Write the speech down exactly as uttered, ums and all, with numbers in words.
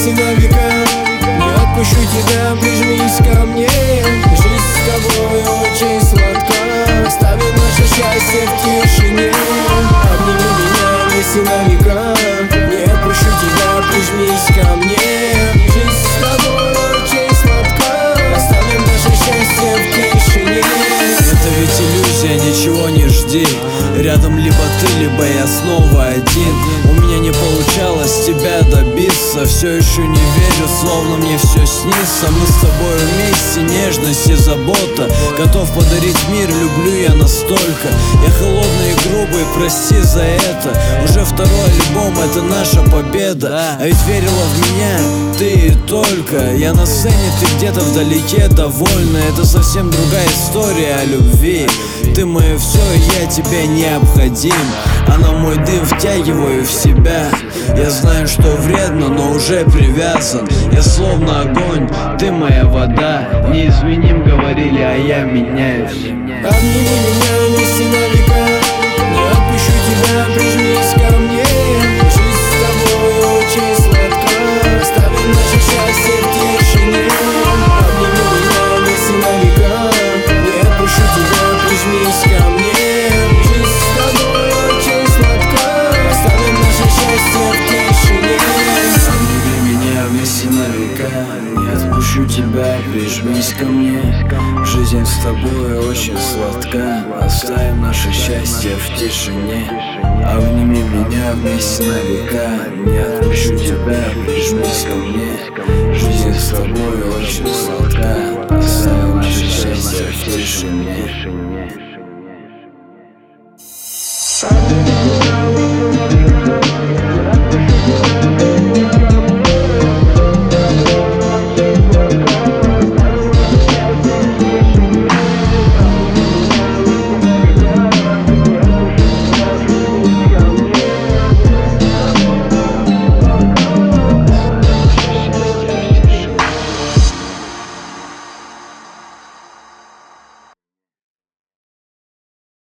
вместе на века. Не отпущу тебя, прижмись ко мне. Жизнь с тобой очень сладка. Оставим наше счастье в тишине. Обними меня вместе на века. Не отпущу тебя, прижмись ко мне. Жизнь с тобой очень сладка. Оставим наше счастье в тишине. Это ведь иллюзия, ничего не жди. Рядом либо ты, либо я снова один. У меня не получалось тебя добиться. Все еще не верю, словно мне все снится. Мы с тобой вместе, нежность и забота. Готов подарить мир, люблю я настолько. Я холодный и грубый, прости за это. Уже второй альбом, это наша победа. А ведь верила в меня ты и только. Я на сцене, ты где-то вдалеке довольна. Это совсем другая история о любви. Ты мое все, и я тебе необходим. А на мой дым втягиваю в себя. Я знаю, что вредно, но уже привязан. Я словно огонь, ты моя вода. Неизменим говорили, а я меняюсь. Обними меня вместе на века. Не отпущу тебя, прижмись ко мне. Жизнь с тобой очень сладка. Оставим наше счастье в тишине. Обними меня вместе на века. Не отпущу тебя, прижмись ко мне. Жизнь с тобой очень сладка. Оставим наше счастье в тишине. Обними меня вместе на века. Не отпущу тебя, прижмись ко мне. Жизнь с тобой очень сладка. Оставим наше счастье в тишине. Обними меня вместе на века. Не отпущу тебя, прижмись ко мне. Жизнь с тобой очень сладка. Оставим наше счастье в тишине.